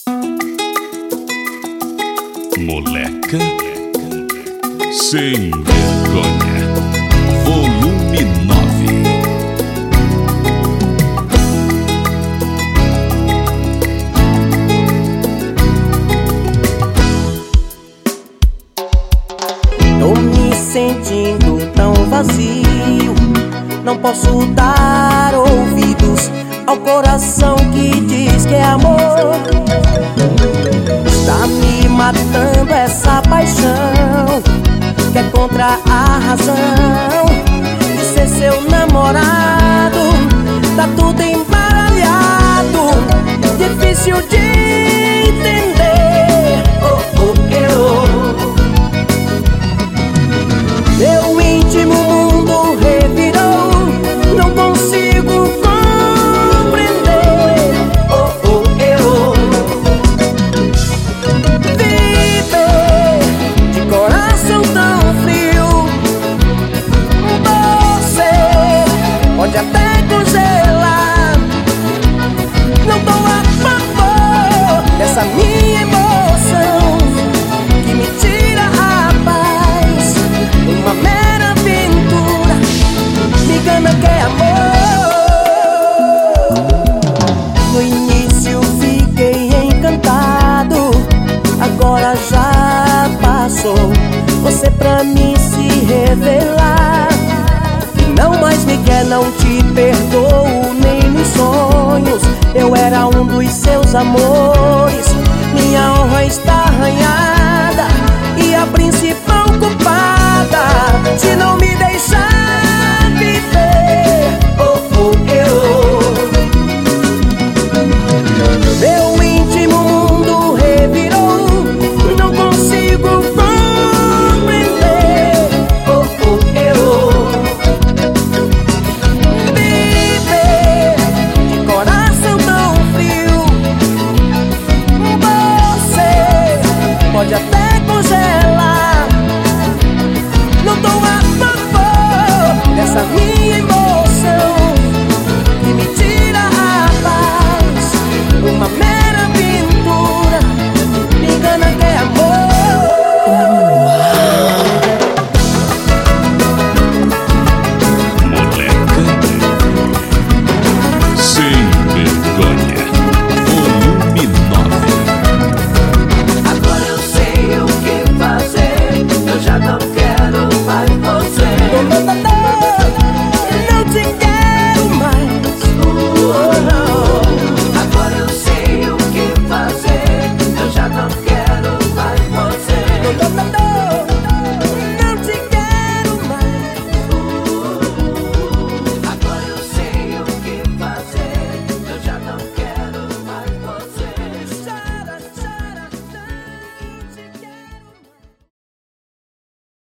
Moleca Sem Vergonha, volume 9. Tô me sentindo tão vazio, não posso dar ouvidos ao coração que diz que é amor. Está me matando essa paixão que é contra a razão. De ser seu namorado, tá tudo embaralhado, difícil de entender. Oh, oh, eu. Meu íntimo mundo revirou, não consigo compreender. Oh, oh, eu. Viver de coração tão frio, você pode até congelar. Não tô a favor dessa minha emoção que me tira a paz. Uma mera aventura me engana que é amor. No início fiquei encantado, agora já passou. Você pra mim se revelar, não mais me quer, não te perdoo nem nos sonhos. Eu era um dos seus amores, minha honra está arranhada e a principal culpada de não me deixar